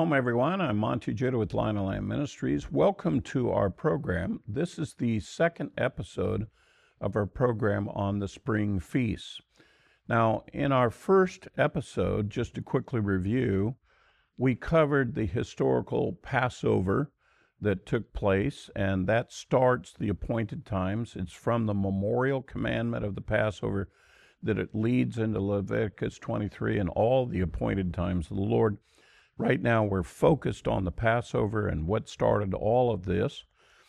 Shalom, everyone. I'm Monty Judah with Lion and Lamb Ministries. Welcome to our program. This is the second episode of our program on the spring feasts. Now, in our first episode, just to quickly review, we covered the historical Passover that took place, and that starts the appointed times. It's from the memorial commandment of the Passover that it leads into Leviticus 23 and all the appointed times of the Lord. Right now, we're focused on the Passover and what started all of this.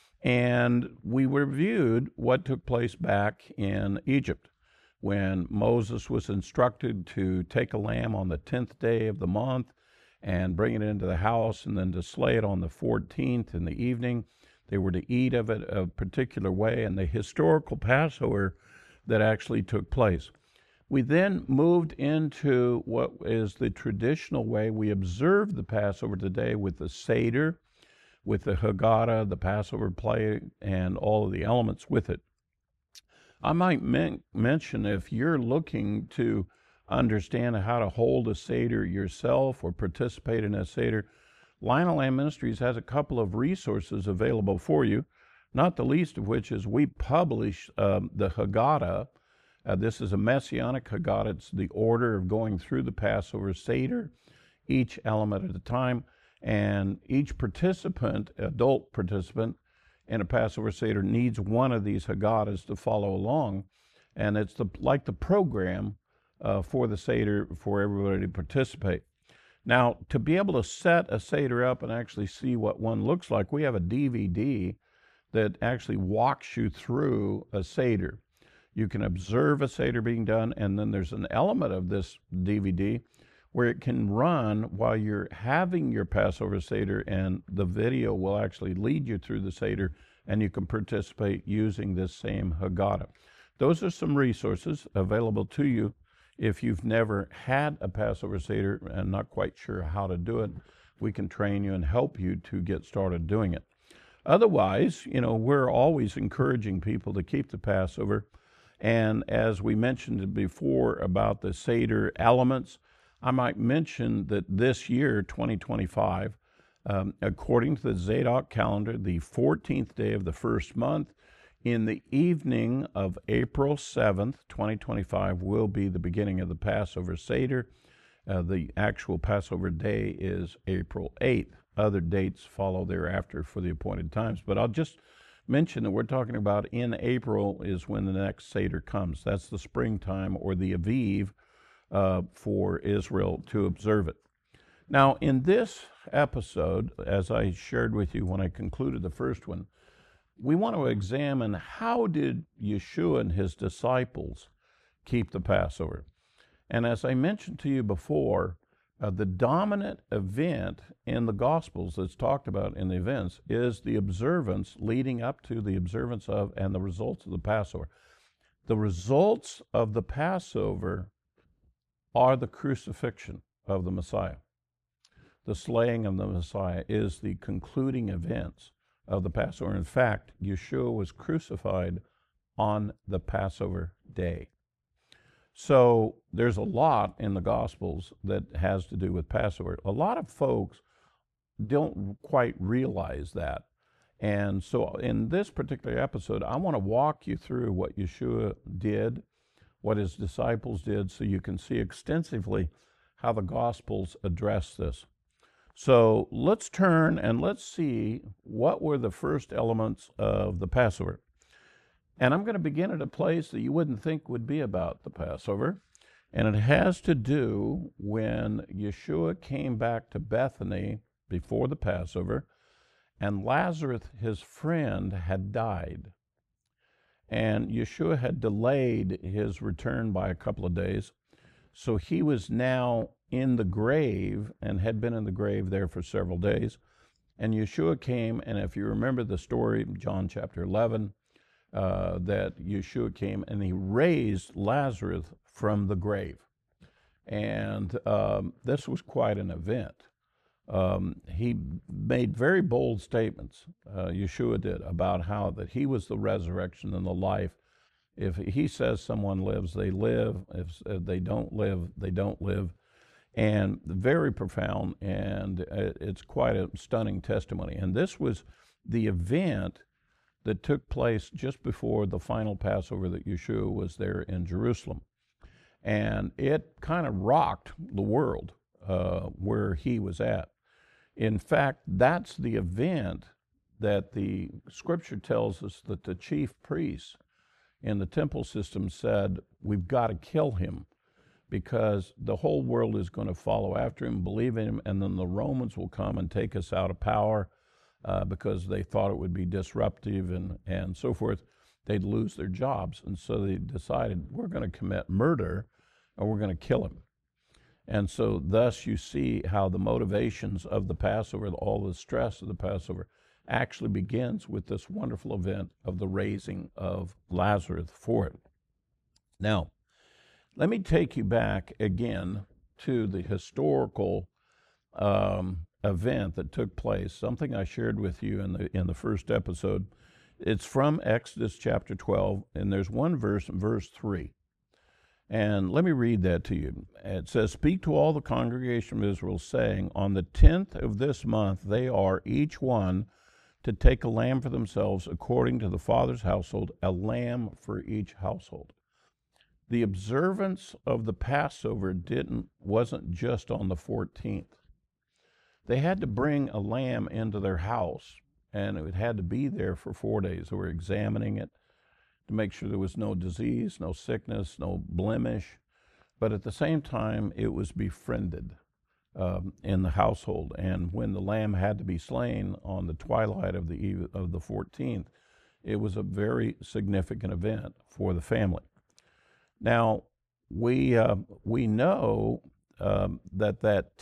And we reviewed what took place back in Egypt when Moses was instructed to take a lamb on the 10th day of the month and bring it into the house and then to slay it on the 14th in the evening. They were to eat of it a particular way, and the historical Passover that actually took place. We then moved into what is the traditional way we observe the Passover today with the Seder, with the Haggadah, the Passover play, and all of the elements with it. I might mention, if you're looking to understand how to hold a Seder yourself or participate in a Seder, Lion and Lamb Ministries has a couple of resources available for you, not the least of which is we publish the Haggadah. This is a Messianic Haggadah. It's the order of going through the Passover Seder, each element at a time, and each participant, adult participant in a Passover Seder, needs one of these Haggadahs to follow along, and it's like the program for the Seder for everybody to participate. Now, to be able to set a Seder up and actually see what one looks like, we have a DVD that actually walks you through a Seder. You can observe a Seder being done, and then there's an element of this DVD where it can run while you're having your Passover Seder, and the video will actually lead you through the Seder, and you can participate using this same Haggadah. Those are some resources available to you if you've never had a Passover Seder and not quite sure how to do it. We can train you and help you to get started doing it. Otherwise, we're always encouraging people to keep the Passover. And as we mentioned before about the Seder elements, I might mention that this year, 2025, according to the Zadok calendar, the 14th day of the first month, in the evening of April 7th, 2025, will be the beginning of the Passover Seder. The actual Passover day is April 8th. Other dates follow thereafter for the appointed times. But I'll just mention that we're talking about in April is when the next Seder comes. That's the springtime, or the Aviv, for Israel to observe it. Now, in this episode, as I shared with you when I concluded the first one, we want to examine how did Yeshua and his disciples keep the Passover. And as I mentioned to you before, the dominant event in the Gospels that's talked about in the events is the observance leading up to the observance of and the results of the Passover. The results of the Passover are the crucifixion of the Messiah. The slaying of the Messiah is the concluding events of the Passover. In fact, Yeshua was crucified on the Passover day. So there's a lot in the Gospels that has to do with Passover. A lot of folks don't quite realize that. And so in this particular episode, I want to walk you through what Yeshua did, what his disciples did, so you can see extensively how the Gospels address this. So let's turn and let's see what were the first elements of the Passover. And I'm going to begin at a place that you wouldn't think would be about the Passover. And it has to do when Yeshua came back to Bethany before the Passover, and Lazarus, his friend, had died. And Yeshua had delayed his return by a couple of days. So he was now in the grave and had been in the grave there for several days. And Yeshua came, and if you remember the story, John chapter 11, that Yeshua came and he raised Lazarus from the grave. And this was quite an event. He made very bold statements, Yeshua did, about how that he was the resurrection and the life. If he says someone lives, they live. If they don't live, they don't live. and very profound, and it's quite a stunning testimony. And this was the event that took place just before the final Passover that Yeshua was there in Jerusalem. And it kind of rocked the world where he was at. In fact, that's the event that the scripture tells us that the chief priests in the temple system said, we've got to kill him because the whole world is going to follow after him, believe in him, and then the Romans will come and take us out of power because they thought it would be disruptive and so forth. They'd lose their jobs. And so they decided, we're going to commit murder and we're going to kill him. And so thus you see how the motivations of the Passover, all the stress of the Passover, actually begins with this wonderful event of the raising of Lazarus for it. Now, let me take you back again to the historical event that took place, something I shared with you in the first episode. It's from Exodus chapter 12, and there's one verse, verse 3. And let me read that to you. It says, "Speak to all the congregation of Israel, saying, on the 10th of this month they are each one to take a lamb for themselves according to the father's household, a lamb for each household." The observance of the Passover wasn't just on the 14th. They had to bring a lamb into their house, and it had to be there for 4 days. They were examining it to make sure there was no disease, no sickness, no blemish. But at the same time, it was befriended in the household. And when the lamb had to be slain on the twilight of the eve of the 14th, it was a very significant event for the family. Now, we know that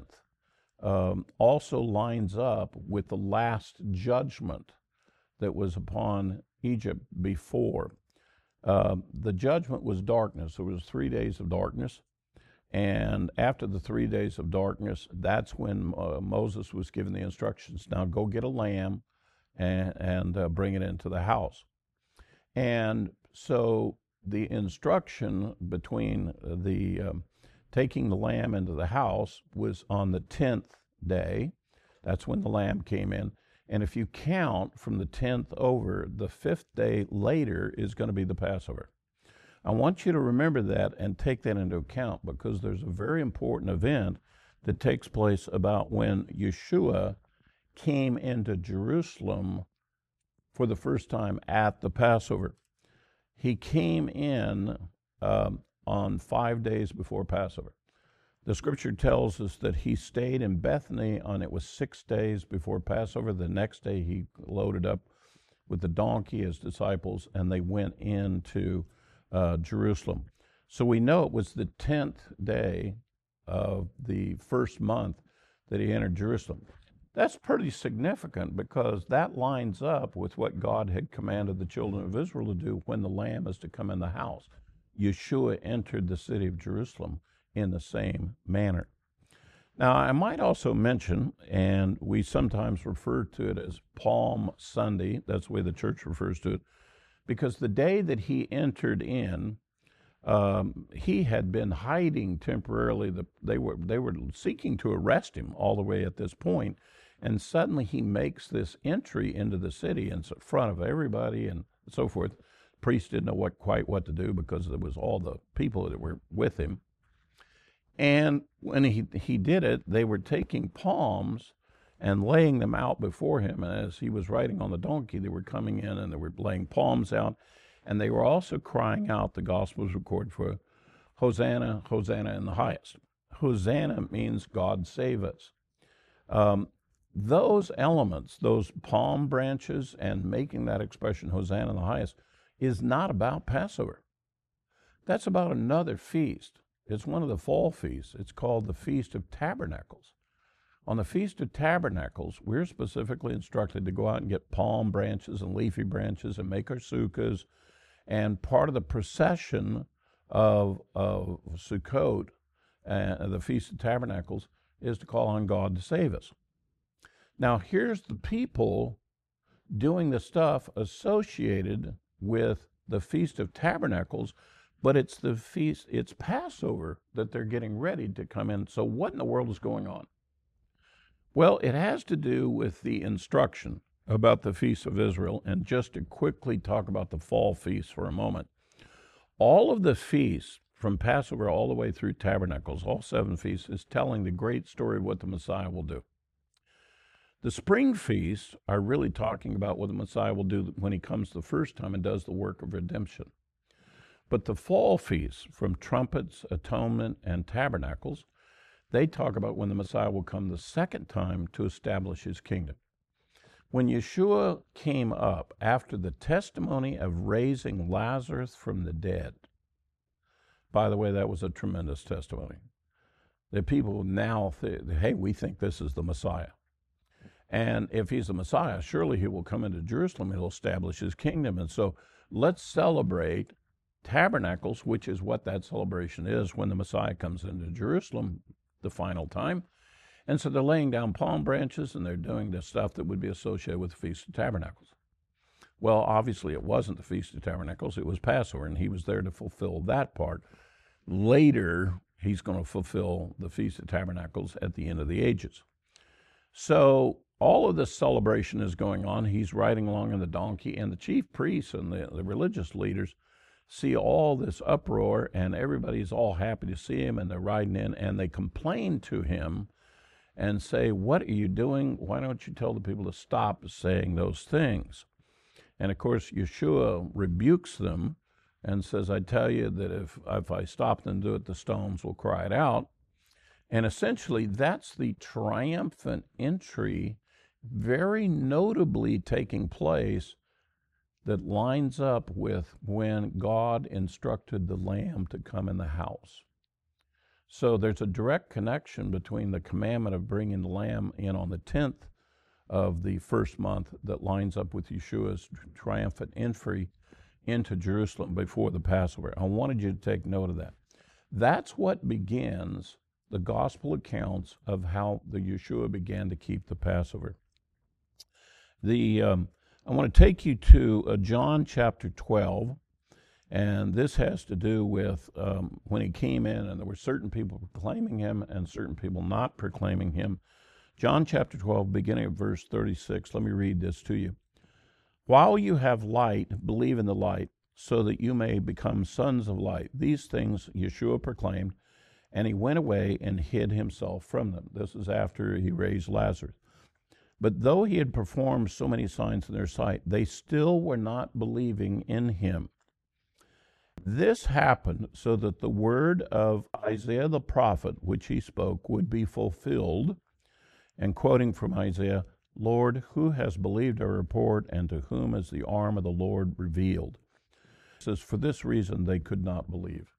10th also lines up with the last judgment that was upon Egypt before. The judgment was darkness. There was 3 days of darkness. And after the 3 days of darkness, that's when Moses was given the instructions, now go get a lamb and bring it into the house. And so the instruction between the taking the lamb into the house was on the 10th day. That's when the lamb came in. And if you count from the 10th over, the 5th day later is going to be the Passover. I want you to remember that and take that into account, because there's a very important event that takes place about when Yeshua came into Jerusalem for the first time at the Passover. He came in on 5 days before Passover. The scripture tells us that he stayed in Bethany it was 6 days before Passover. The next day he loaded up with the donkey, his disciples, and they went into Jerusalem. So we know it was the 10th day of the first month that he entered Jerusalem. That's pretty significant, because that lines up with what God had commanded the children of Israel to do when the lamb is to come in the house. Yeshua entered the city of Jerusalem in the same manner. Now, I might also mention, and we sometimes refer to it as Palm Sunday, that's the way the church refers to it, because the day that he entered in, he had been hiding temporarily. They were seeking to arrest him all the way at this point, and suddenly he makes this entry into the city in front of everybody and so forth. Priests didn't know quite what to do, because there was all the people that were with him. And when he did it, they were taking palms and laying them out before him. And as he was riding on the donkey, they were coming in and they were laying palms out. And they were also crying out, the Gospels record, for Hosanna, Hosanna in the highest. Hosanna means God save us. Those elements, those palm branches and making that expression, Hosanna in the highest, is not about Passover. That's about another feast. It's one of the fall feasts. It's called the Feast of Tabernacles. On the Feast of Tabernacles, we're specifically instructed to go out and get palm branches and leafy branches and make our sukkahs. And part of the procession of Sukkot, the Feast of Tabernacles, is to call on God to save us. Now, here's the people doing the stuff associated with the Feast of Tabernacles, But it's the feast, it's Passover that they're getting ready to come in. So what in the world is going on? Well, it has to do with the instruction about the feasts of Israel. And just to quickly talk about the fall feast for a moment, all of the feasts from Passover all the way through Tabernacles, all 7 feasts, is telling the great story of what the Messiah will do. The spring feasts are really talking about what the Messiah will do when he comes the first time and does the work of redemption. But the fall feasts, from trumpets, atonement, and tabernacles, they talk about when the Messiah will come the second time to establish his kingdom. When Yeshua came up after the testimony of raising Lazarus from the dead, by the way, that was a tremendous testimony. The people now hey, we think this is the Messiah. And if he's the Messiah, surely he will come into Jerusalem and he'll establish his kingdom. And so let's celebrate Tabernacles, which is what that celebration is when the Messiah comes into Jerusalem the final time. And so they're laying down palm branches and they're doing the stuff that would be associated with the Feast of Tabernacles. Well, obviously it wasn't the Feast of Tabernacles, it was Passover, and he was there to fulfill that part. Later, he's going to fulfill the Feast of Tabernacles at the end of the ages. So all of this celebration is going on. He's riding along on the donkey, and the chief priests and the religious leaders see all this uproar, and everybody's all happy to see him, and they're riding in, and they complain to him and say, "What are you doing? Why don't you tell the people to stop saying those things?" And of course, Yeshua rebukes them and says, "I tell you that if I stop them to do it, the stones will cry it out." And essentially, that's the triumphant entry, very notably taking place, that lines up with when God instructed the lamb to come in the house. So there's a direct connection between the commandment of bringing the lamb in on the 10th of the first month that lines up with Yeshua's triumphant entry into Jerusalem before the Passover. I wanted you to take note of that. That's what begins the gospel accounts of how the Yeshua began to keep the Passover. I want to take you to John chapter 12, and this has to do with when he came in, and there were certain people proclaiming him and certain people not proclaiming him. John chapter 12, beginning of verse 36. Let me read this to you. "While you have light, believe in the light, so that you may become sons of light. These things Yeshua proclaimed, and he went away and hid himself from them." This is after he raised Lazarus. "But though he had performed so many signs in their sight, they still were not believing in him. This happened so that the word of Isaiah the prophet, which he spoke, would be fulfilled." And quoting from Isaiah, "Lord, who has believed our report, and to whom is the arm of the Lord revealed?" It says, for this reason they could not believe.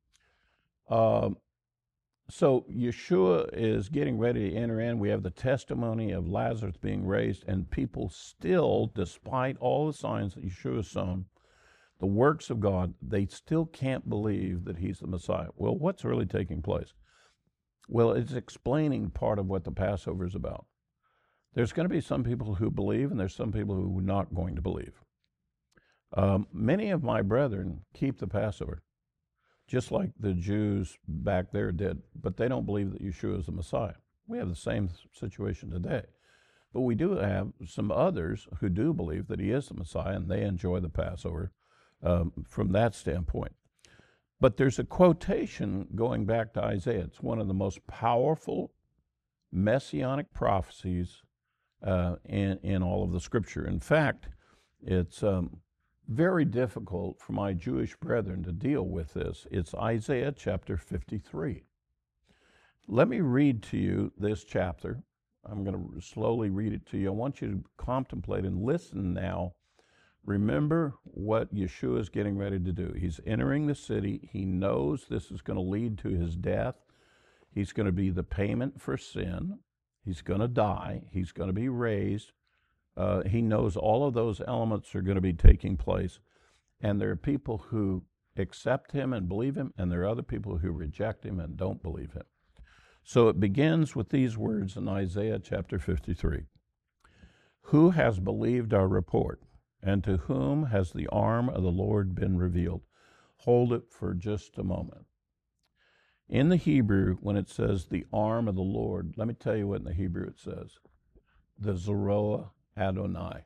So Yeshua is getting ready to enter in. We have the testimony of Lazarus being raised, and people still, despite all the signs that Yeshua has shown, the works of God, they still can't believe that he's the Messiah. Well, what's really taking place? Well, it's explaining part of what the Passover is about. There's going to be some people who believe, and there's some people who are not going to believe. Many of my brethren keep the Passover, just like the Jews back there did, but they don't believe that Yeshua is the Messiah. We have the same situation today. But we do have some others who do believe that he is the Messiah, and they enjoy the Passover from that standpoint. But there's a quotation going back to Isaiah. It's one of the most powerful messianic prophecies in all of the Scripture. In fact, it's very difficult for my Jewish brethren to deal with this. It's Isaiah chapter 53. Let me read to you this chapter. I'm going to slowly read it to you. I want you to contemplate and listen now. Remember what Yeshua is getting ready to do. He's entering the city. He knows this is going to lead to his death. He's going to be the payment for sin. He's going to die. He's going to be raised. He knows all of those elements are going to be taking place. And there are people who accept him and believe him, and there are other people who reject him and don't believe him. So it begins with these words in Isaiah chapter 53. "Who has believed our report, and to whom has the arm of the Lord been revealed? hold it for just a moment. In the Hebrew, when it says the arm of the Lord, let me tell you what in the Hebrew it says. The Zeroah Adonai.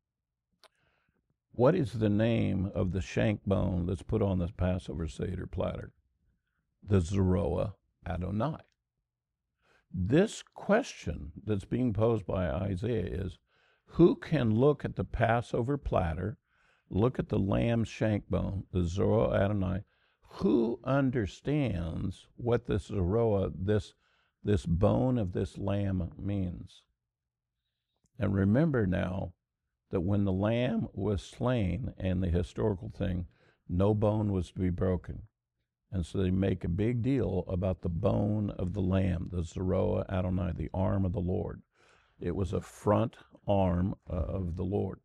What is the name of the shank bone that's put on the Passover Seder platter? The Zeroah Adonai. This question that's being posed by Isaiah is, who can look at the Passover platter, look at the lamb's shank bone, the Zeroah Adonai, who understands what this Zeroah, this bone of this lamb means? And remember now that when the lamb was slain, and the historical thing, no bone was to be broken. And so they make a big deal about the bone of the lamb, the Zeroah Adonai, the arm of the Lord. It was a front arm of the Lord.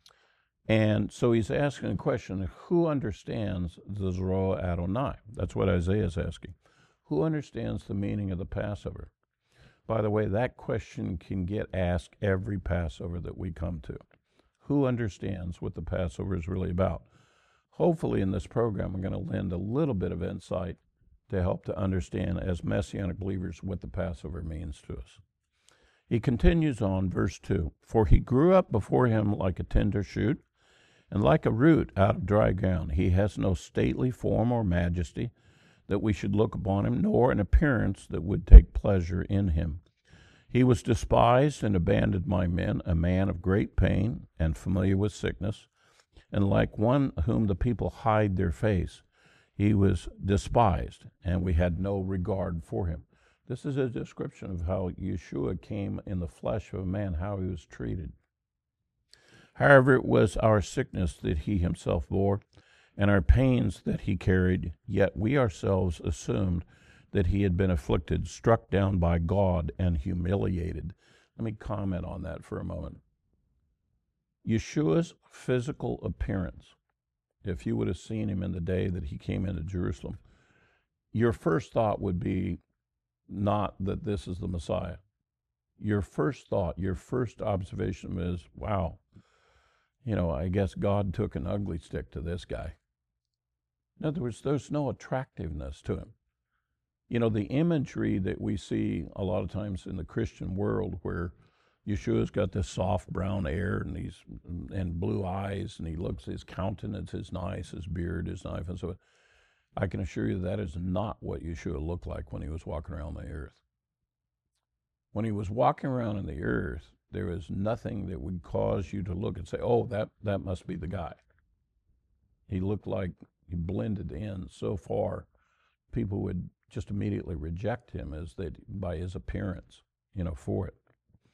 And so he's asking a question, who understands the Zeroah Adonai? That's what Isaiah is asking. Who understands the meaning of the Passover? By the way, that question can get asked every Passover that we come to. Who understands what the Passover is really about? Hopefully in this program, I'm going to lend a little bit of insight to help to understand as Messianic believers what the Passover means to us. He continues on, verse 2, "For he grew up before him like a tender shoot, and like a root out of dry ground. He has no stately form or majesty that we should look upon him, nor an appearance that would take pleasure in him. He was despised and abandoned by men, a man of great pain and familiar with sickness, and like one whom the people hide their face. He was despised, and we had no regard for him." This is a description of how Yeshua came in the flesh of a man, how he was treated. "However, it was our sickness that he himself bore, and our pains that he carried, yet we ourselves assumed that he had been afflicted, struck down by God, and humiliated." Let me comment on that for a moment. Yeshua's physical appearance, if you would have seen him in the day that he came into Jerusalem, your first thought would be not that this is the Messiah. Your first thought, your first observation is, wow, I guess God took an ugly stick to this guy. In other words, there's no attractiveness to him. The imagery that we see a lot of times in the Christian world where Yeshua's got this soft brown hair and blue eyes, and his countenance is nice, his beard is nice, and so I can assure you that is not what Yeshua looked like when he was walking around the earth. When he was walking around in the earth, there was nothing that would cause you to look and say, oh, that must be the guy. He looked like he blended in so far, people would just immediately reject him by his appearance, for it.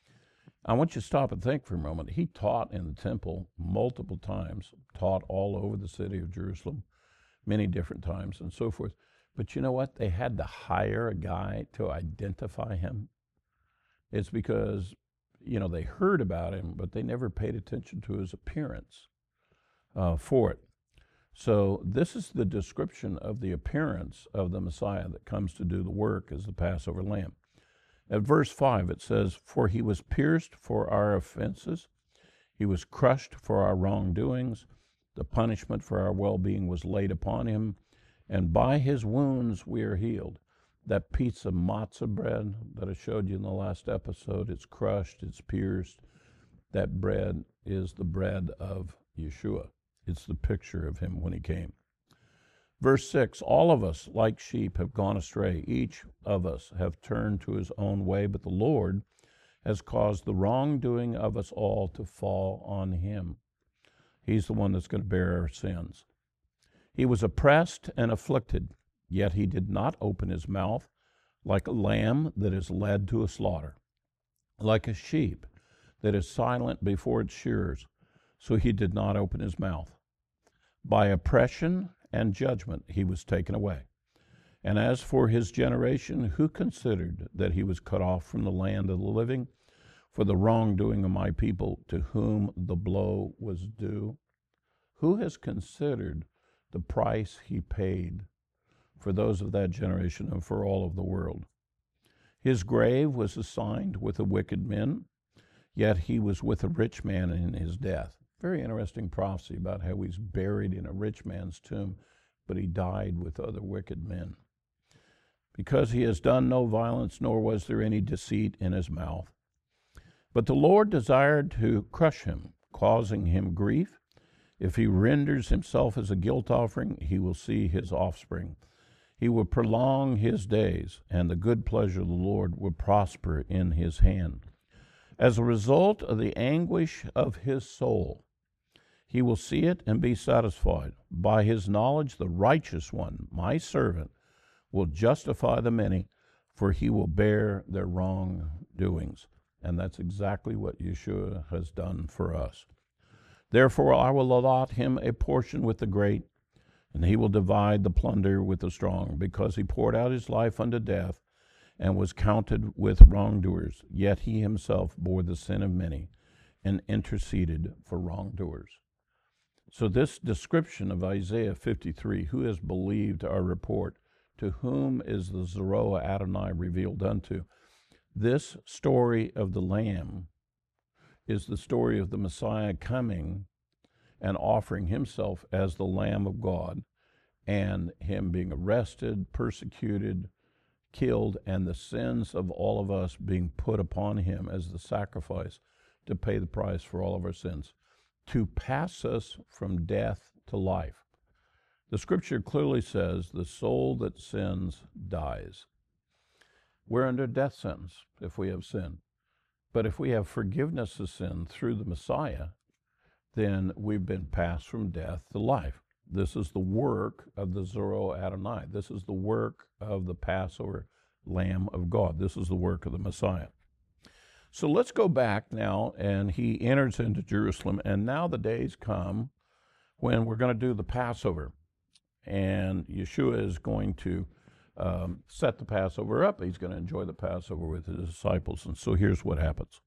I want you to stop and think for a moment. He taught in the temple multiple times, taught all over the city of Jerusalem, many different times and so forth. But you know what? They had to hire a guy to identify him. It's because, they heard about him, but they never paid attention to his appearance for it. So this is the description of the appearance of the Messiah that comes to do the work as the Passover lamb. At verse 5, it says, "For he was pierced for our offenses, he was crushed for our wrongdoings, the punishment for our well-being was laid upon him, and by his wounds we are healed." That piece of matzah bread that I showed you in the last episode, it's crushed, it's pierced. That bread is the bread of Yeshua. It's the picture of him when he came. Verse 6, "All of us, like sheep, have gone astray. Each of us have turned to his own way, but the Lord has caused the wrongdoing of us all to fall on him." He's the one that's going to bear our sins. "He was oppressed and afflicted, yet he did not open his mouth, like a lamb that is led to a slaughter, like a sheep that is silent before its shearers, so he did not open his mouth. By oppression and judgment he was taken away. And as for his generation, who considered that he was cut off from the land of the living for the wrongdoing of my people, to whom the blow was due?" Who has considered the price he paid for those of that generation and for all of the world? "His grave was assigned with the wicked men, yet he was with a rich man in his death." Very interesting prophecy about how he's buried in a rich man's tomb. but he died with other wicked men. Because he has done no violence, nor was there any deceit in his mouth. But the Lord desired to crush him, causing him grief. If he renders himself as a guilt offering, he will see his offspring. He will prolong his days, and the good pleasure of the Lord will prosper in his hand. As a result of the anguish of his soul, he will see it and be satisfied. By his knowledge, the righteous one, my servant, will justify the many, for he will bear their wrongdoings. And that's exactly what Yeshua has done for us. Therefore, I will allot him a portion with the great, and he will divide the plunder with the strong, because he poured out his life unto death and was counted with wrongdoers. Yet he himself bore the sin of many and interceded for wrongdoers. So this description of Isaiah 53, who has believed our report? To whom is the Zeroah Adonai revealed unto? This story of the Lamb is the story of the Messiah coming and offering himself as the Lamb of God, and him being arrested, persecuted, killed, and the sins of all of us being put upon him as the sacrifice to pay the price for all of our sins, to pass us from death to life. The scripture clearly says the soul that sins dies. We're under death sentence if we have sin. But if we have forgiveness of sin through the Messiah, then we've been passed from death to life. This is the work of the Zeroah Adonai. This is the work of the Passover Lamb of God. This is the work of the Messiah. So let's go back now, and he enters into Jerusalem, and now the days come when we're going to do the Passover. And Yeshua is going to set the Passover up. He's going to enjoy the Passover with his disciples. And so here's what happens.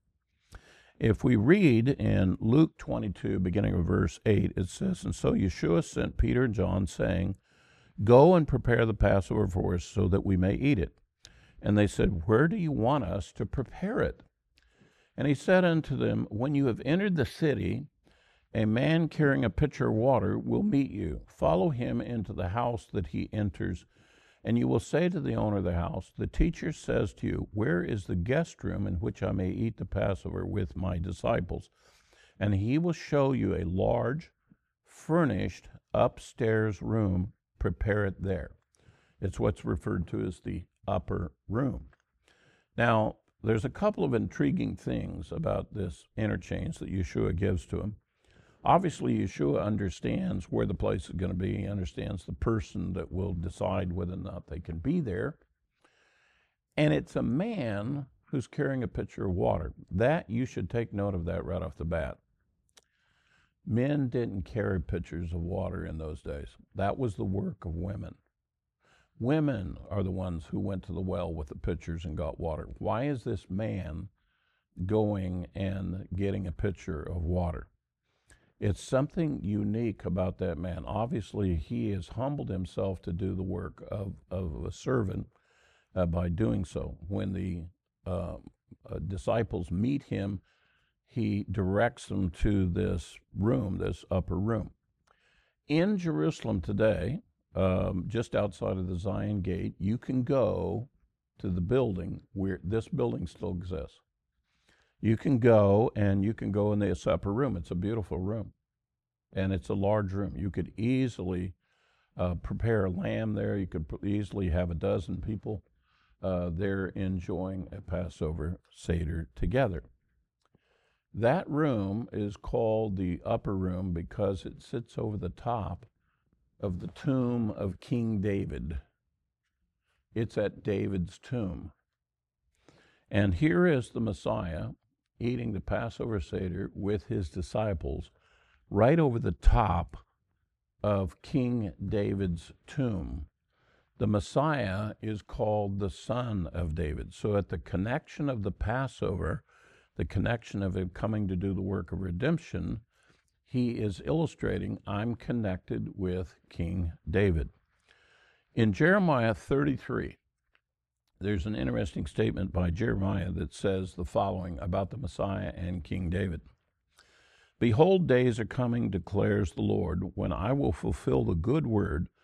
If we read in Luke 22, beginning of verse 8, it says, And so Yeshua sent Peter and John, saying, Go and prepare the Passover for us, so that we may eat it. And they said, Where do you want us to prepare it? And he said unto them, When you have entered the city, a man carrying a pitcher of water will meet you. Follow him into the house that he enters, and you will say to the owner of the house, The teacher says to you, Where is the guest room in which I may eat the Passover with my disciples? And he will show you a large, furnished, upstairs room. Prepare it there. It's what's referred to as the upper room. Now, there's a couple of intriguing things about this interchange that Yeshua gives to him. Obviously, Yeshua understands where the place is going to be. He understands the person that will decide whether or not they can be there. And it's a man who's carrying a pitcher of water. That, you should take note of that right off the bat. Men didn't carry pitchers of water in those days. That was the work of women. Women are the ones who went to the well with the pitchers and got water. Why is this man going and getting a pitcher of water? It's something unique about that man. Obviously, he has humbled himself to do the work of a servant by doing so. When the disciples meet him, he directs them to this room, this upper room. In Jerusalem today, just outside of the Zion Gate, you can go to the building where this building still exists. You can go in this upper room. It's a beautiful room, and it's a large room. You could easily prepare a lamb there. You could easily have a dozen people there enjoying a Passover Seder together. That room is called the upper room because it sits over the top of the tomb of King David. It's at David's tomb. And here is the Messiah eating the Passover Seder with his disciples right over the top of King David's tomb. The Messiah is called the Son of David. So at the connection of the Passover, the connection of him coming to do the work of redemption, he is illustrating, I'm connected with King David. In Jeremiah 33, there's an interesting statement by Jeremiah that says the following about the Messiah and King David. Behold, days are coming, declares the Lord, when I will fulfill the good word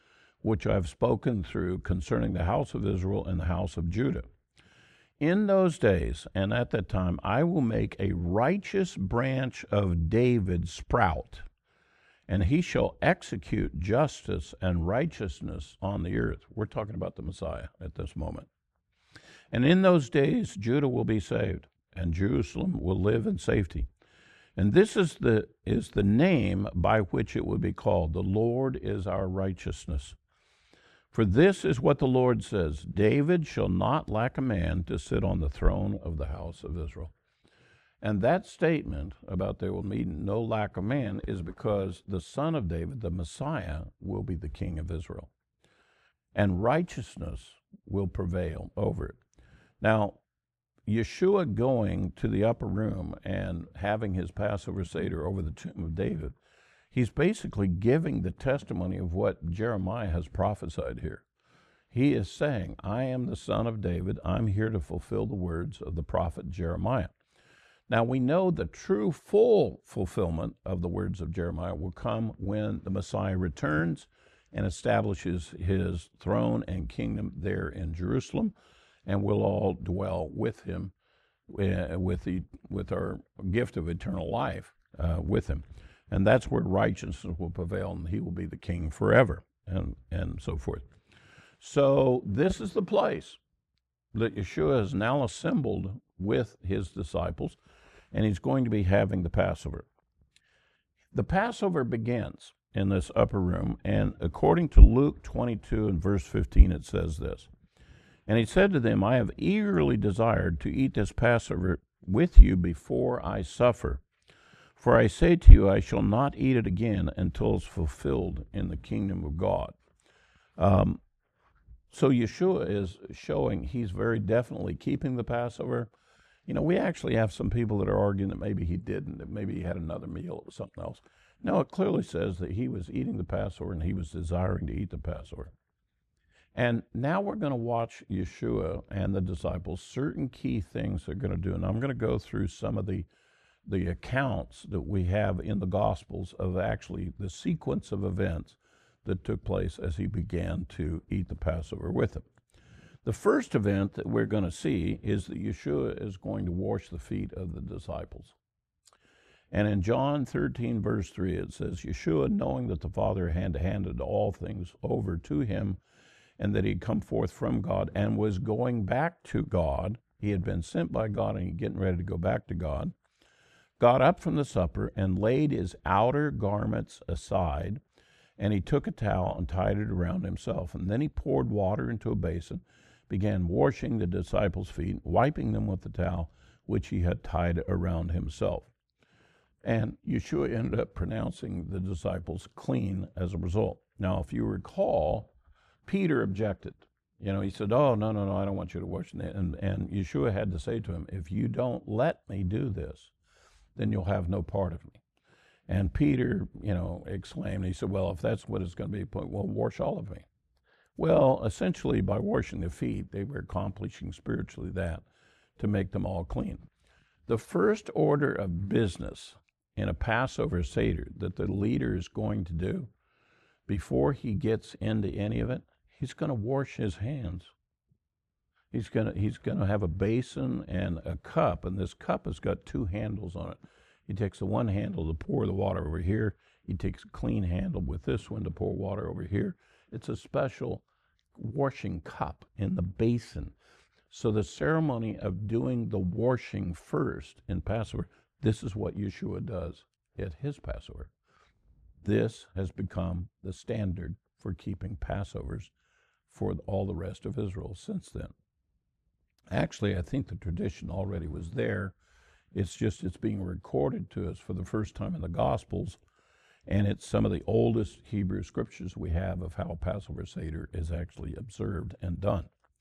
which I have spoken through concerning the house of Israel and the house of Judah. In those days and at that time, I will make a righteous branch of David sprout, and he shall execute justice and righteousness on the earth. We're talking about the Messiah at this moment. And in those days, Judah will be saved, and Jerusalem will live in safety. And this is the name by which it will be called. The Lord is our righteousness. For this is what the Lord says, David shall not lack a man to sit on the throne of the house of Israel. And that statement about there will be no lack of man is because the son of David, the Messiah, will be the king of Israel. And righteousness will prevail over it. Now, Yeshua going to the upper room and having his Passover Seder over the tomb of David, he's basically giving the testimony of what Jeremiah has prophesied here. He is saying, I am the son of David. I'm here to fulfill the words of the prophet Jeremiah. Now, we know the true full fulfillment of the words of Jeremiah will come when the Messiah returns and establishes his throne and kingdom there in Jerusalem, and we'll all dwell with him, with our gift of eternal life with him. And that's where righteousness will prevail, and he will be the king forever, and so forth. So this is the place that Yeshua has now assembled with his disciples, and he's going to be having the Passover. The Passover begins in this upper room, and according to Luke 22 and verse 15, it says this, And he said to them, I have eagerly desired to eat this Passover with you before I suffer. For I say to you, I shall not eat it again until it's fulfilled in the kingdom of God. So Yeshua is showing he's very definitely keeping the Passover. You know, we actually have some people that are arguing that maybe he didn't, that maybe he had another meal or something else. No, it clearly says that he was eating the Passover and he was desiring to eat the Passover. And now we're going to watch Yeshua and the disciples, certain key things they're going to do. And I'm going to go through some of the accounts that we have in the Gospels of actually the sequence of events that took place as he began to eat the Passover with them. The first event that we're going to see is that Yeshua is going to wash the feet of the disciples. And in John 13, verse 3, it says, Yeshua, knowing that the Father had handed all things over to him, and that he'd come forth from God and was going back to God, he had been sent by God and he's getting ready to go back to God, got up from the supper and laid his outer garments aside, and he took a towel and tied it around himself. And then he poured water into a basin, began washing the disciples' feet, wiping them with the towel which he had tied around himself. And Yeshua ended up pronouncing the disciples clean as a result. Now, if you recall, Peter objected. You know, he said, oh, no, I don't want you to wash it. And Yeshua had to say to him, if you don't let me do this, then you'll have no part of me. And Peter, exclaimed, he said, well, if that's what it's going to be, well, wash all of me. Well, essentially, by washing the feet, they were accomplishing spiritually that to make them all clean. The first order of business in a Passover Seder that the leader is going to do before he gets into any of it, he's going to wash his hands. He's going to have a basin and a cup, and this cup has got two handles on it. He takes the one handle to pour the water over here. He takes a clean handle with this one to pour water over here. It's a special washing cup in the basin. So the ceremony of doing the washing first in Passover, this is what Yeshua does at his Passover. This has become the standard for keeping Passovers for all the rest of Israel since then. Actually, I think the tradition already was there. It's being recorded to us for the first time in the Gospels, and it's some of the oldest Hebrew scriptures we have of how Passover Seder is actually observed and done.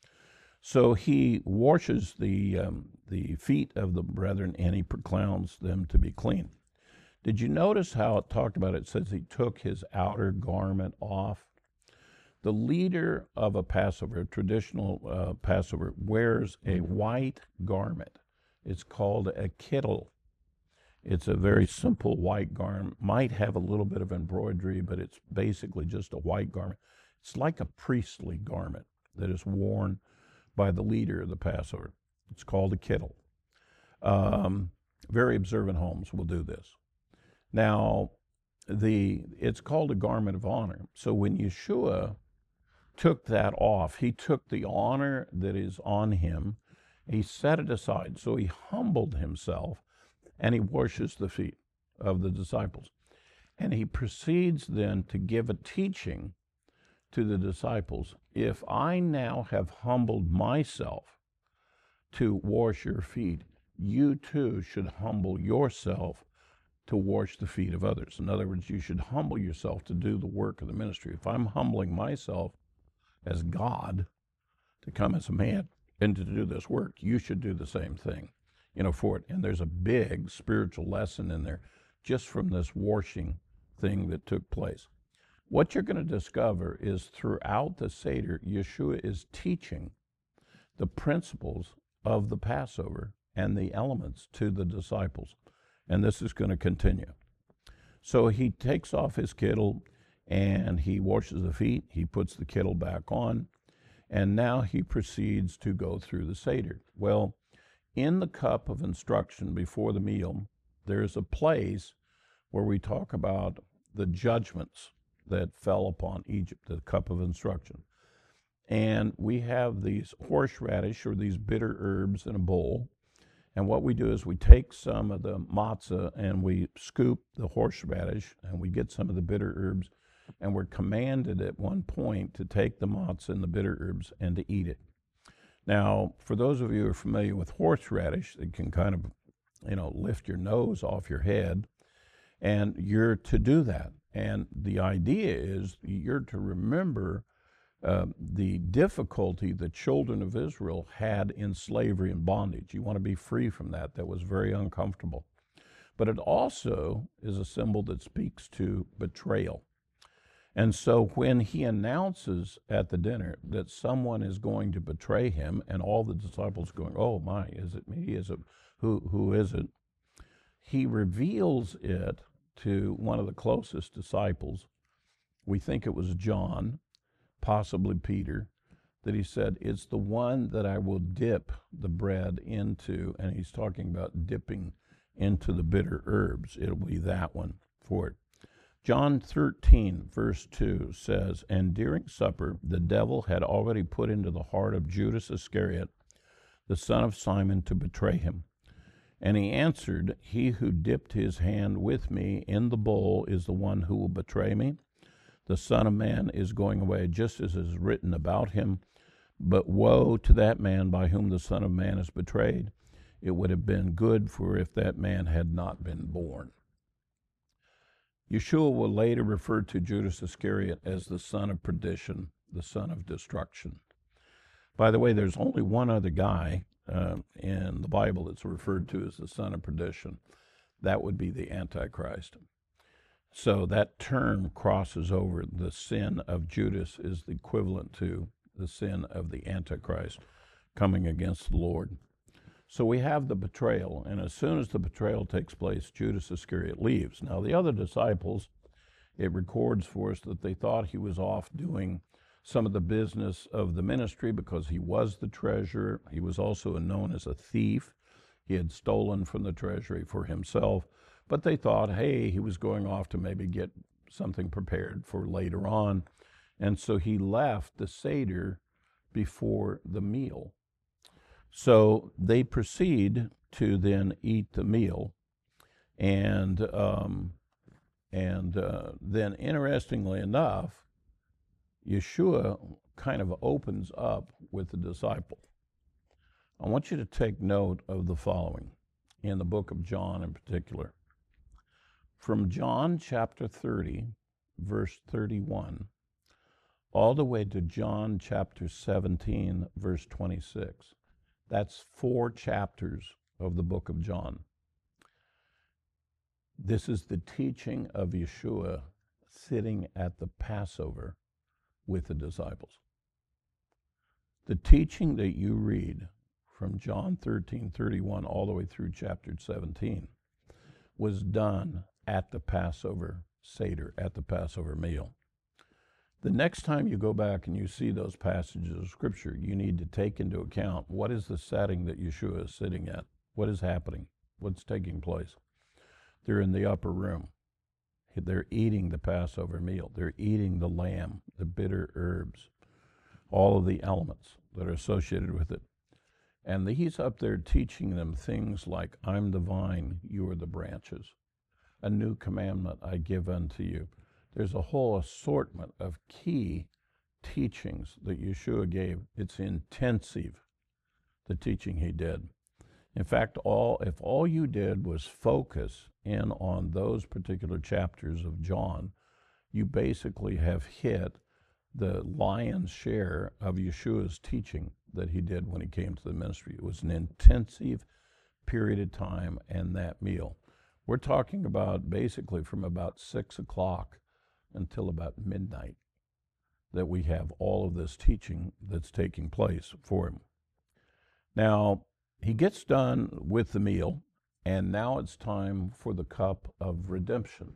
So he washes the feet of the brethren, and he proclaims them to be clean. Did you notice how it talked about it? It says he took his outer garment off. The leader of a Passover, a traditional Passover, wears a white garment. It's called a kittel. It's a very simple white garment. Might have a little bit of embroidery, but it's basically just a white garment. It's like a priestly garment that is worn by the leader of the Passover. It's called a kittel. Very observant homes will do this. Now, it's called a garment of honor. So when Yeshua took that off, he took the honor that is on him, he set it aside. So he humbled himself, and he washes the feet of the disciples. And he proceeds then to give a teaching to the disciples. If I now have humbled myself to wash your feet, you too should humble yourself to wash the feet of others. In other words, you should humble yourself to do the work of the ministry. If I'm humbling myself as God to come as a man and to do this work, you should do the same thing, for it. And there's a big spiritual lesson in there just from this washing thing that took place. What you're going to discover is throughout the Seder, Yeshua is teaching the principles of the Passover and the elements to the disciples. And this is going to continue. So he takes off his kittel and he washes the feet. He puts the kittel back on. And now he proceeds to go through the Seder. Well, in the cup of instruction before the meal, there's a place where we talk about the judgments that fell upon Egypt, the cup of instruction. And we have these horseradish or these bitter herbs in a bowl. And what we do is we take some of the matzah and we scoop the horseradish and we get some of the bitter herbs, and we're commanded at one point to take the matzah and the bitter herbs and to eat it. Now, for those of you who are familiar with horseradish, it can kind of, lift your nose off your head, and you're to do that. And the idea is you're to remember the difficulty the children of Israel had in slavery and bondage. You want to be free from that. That was very uncomfortable. But it also is a symbol that speaks to betrayal. And so when he announces at the dinner that someone is going to betray him, and all the disciples going, oh my, is it me? Is it who is it? He reveals it to one of the closest disciples. We think it was John, possibly Peter, that he said, it's the one that I will dip the bread into, and he's talking about dipping into the bitter herbs. It'll be that one for it. John 13, verse 2 says, and during supper, the devil had already put into the heart of Judas Iscariot, the son of Simon, to betray him. And he answered, he who dipped his hand with me in the bowl is the one who will betray me. The Son of Man is going away just as is written about him. But woe to that man by whom the Son of Man is betrayed. It would have been good for if that man had not been born. Yeshua will later refer to Judas Iscariot as the son of perdition, the son of destruction. By the way, there's only one other guy in the Bible that's referred to as the son of perdition. That would be the Antichrist. So that term crosses over. The sin of Judas is the equivalent to the sin of the Antichrist coming against the Lord. So we have the betrayal, and as soon as the betrayal takes place, Judas Iscariot leaves. Now, the other disciples, it records for us that they thought he was off doing some of the business of the ministry because he was the treasurer. He was also known as a thief. He had stolen from the treasury for himself. But they thought, hey, he was going off to maybe get something prepared for later on. And so he left the Seder before the meal. So they proceed to then eat the meal. And then interestingly enough, Yeshua kind of opens up with the disciple. I want you to take note of the following in the book of John in particular. From John chapter 30, verse 31, all the way to John chapter 17, verse 26. That's 4 chapters of the book of John. This is the teaching of Yeshua sitting at the Passover with the disciples. The teaching that you read from John 13:31 all the way through chapter 17 was done at the Passover Seder, at the Passover meal. The next time you go back and you see those passages of Scripture, you need to take into account what is the setting that Yeshua is sitting at? What is happening? What's taking place? They're in the upper room. They're eating the Passover meal. They're eating the lamb, the bitter herbs, all of the elements that are associated with it. And he's up there teaching them things like, I'm the vine, you are the branches. A new commandment I give unto you. There's a whole assortment of key teachings that Yeshua gave. It's intensive, the teaching he did. In fact, if all you did was focus in on those particular chapters of John, you basically have hit the lion's share of Yeshua's teaching that he did when he came to the ministry. It was an intensive period of time and that meal. We're talking about basically from about 6 o'clock until about midnight that we have all of this teaching that's taking place for him. Now, he gets done with the meal, and now it's time for the cup of redemption.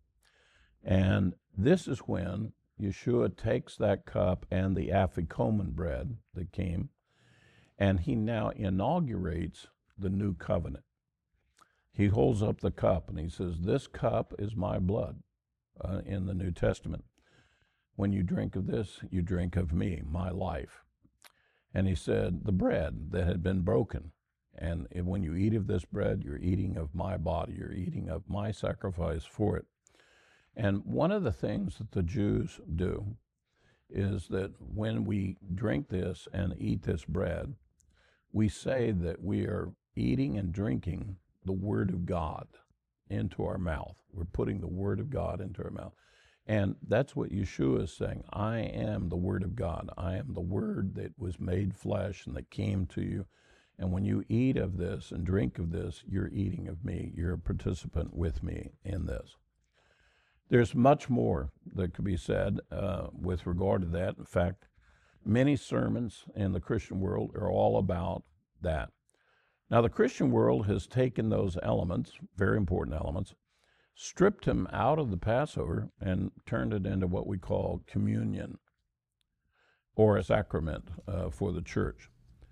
And this is when Yeshua takes that cup and the afikomen bread that came, and he now inaugurates the new covenant. He holds up the cup and he says, this cup is my blood in the New Testament. When you drink of this, you drink of me, my life. And he said, the bread that had been broken. And when you eat of this bread, you're eating of my body, you're eating of my sacrifice for it. And one of the things that the Jews do is that when we drink this and eat this bread, we say that we are eating and drinking the Word of God into our mouth. We're putting the Word of God into our mouth. And that's what Yeshua is saying. I am the Word of God. I am the Word that was made flesh and that came to you. And when you eat of this and drink of this, you're eating of me. You're a participant with me in this. There's much more that could be said with regard to that. In fact, many sermons in the Christian world are all about that. Now, the Christian world has taken those elements, very important elements, stripped them out of the Passover and turned it into what we call communion or a sacrament for the church.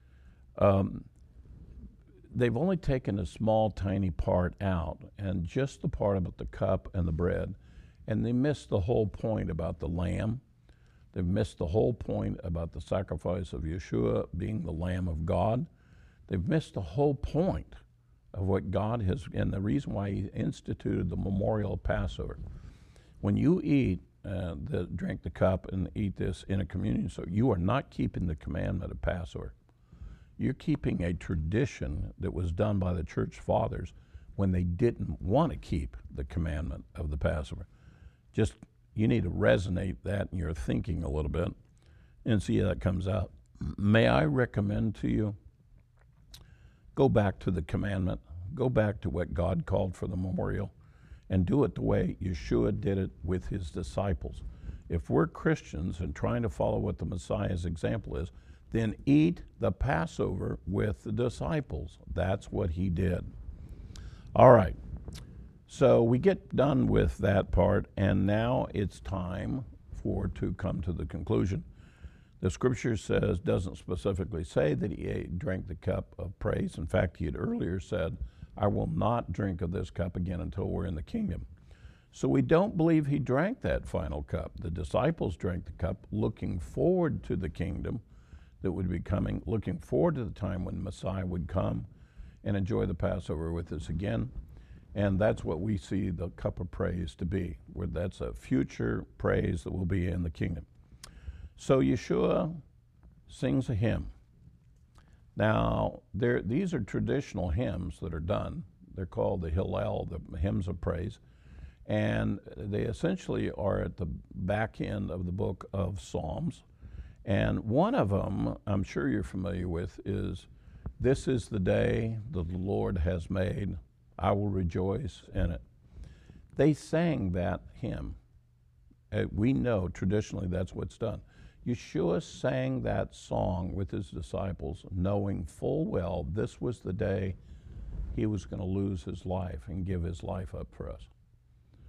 They've only taken a small, tiny part out, and just the part about the cup and the bread, and they missed the whole point about the lamb. They've missed the whole point about the sacrifice of Yeshua being the Lamb of God. They've missed the whole point of what God has, and the reason why he instituted the memorial of Passover. When you drink the cup and eat this in a communion, so you are not keeping the commandment of Passover. You're keeping a tradition that was done by the church fathers when they didn't want to keep the commandment of the Passover. Just, you need to resonate that in your thinking a little bit and see how that comes out. May I recommend to you, go back to the commandment, go back to what God called for the memorial, and do it the way Yeshua did it with his disciples. If we're Christians and trying to follow what the Messiah's example is, then eat the Passover with the disciples. That's what he did. All right. So we get done with that part, and now it's time to come to the conclusion. The scripture doesn't specifically say that he drank the cup of praise. In fact, he had earlier said, I will not drink of this cup again until we're in the kingdom. So we don't believe he drank that final cup. The disciples drank the cup looking forward to the kingdom that would be coming, looking forward to the time when Messiah would come and enjoy the Passover with us again. And that's what we see the cup of praise to be, where that's a future praise that will be in the kingdom. So Yeshua sings a hymn. Now, these are traditional hymns that are done. They're called the Hillel, the hymns of praise. And they essentially are at the back end of the book of Psalms. And one of them, I'm sure you're familiar with, is, this is the day that the Lord has made. I will rejoice in it. They sang that hymn. We know traditionally that's what's done. Yeshua sang that song with his disciples, knowing full well this was the day he was going to lose his life and give his life up for us.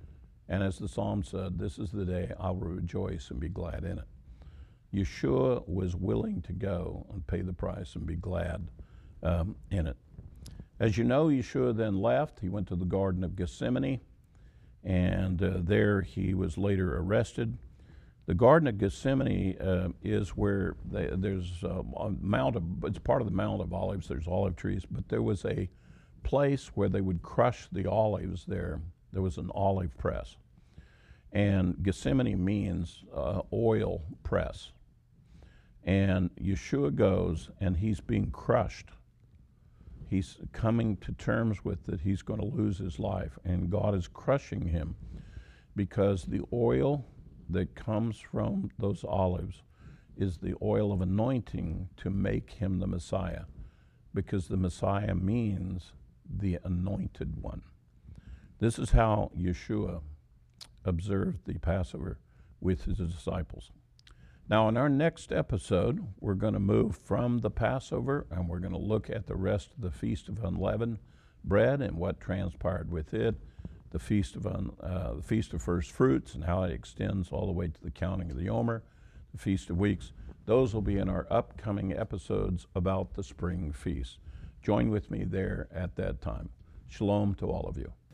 And as the psalm said, this is the day I will rejoice and be glad in it. Yeshua was willing to go and pay the price and be glad in it. As you know, Yeshua then left. He went to the Garden of Gethsemane, and there he was later arrested. The Garden of Gethsemane is where there's a mount of, it's part of the Mount of Olives, there's olive trees, but there was a place where they would crush the olives there. There was an olive press. And Gethsemane means oil press. And Yeshua goes and he's being crushed. He's coming to terms with that he's going to lose his life. And God is crushing him because the oil that comes from those olives is the oil of anointing to make him the Messiah, because the Messiah means the anointed one. This is how Yeshua observed the Passover with his disciples. Now, in our next episode, we're going to move from the Passover and we're going to look at the rest of the Feast of Unleavened Bread and what transpired with it, the Feast of First Fruits and how it extends all the way to the counting of the Omer, the Feast of Weeks. Those will be in our upcoming episodes about the spring feast. Join with me there at that time. Shalom to all of you.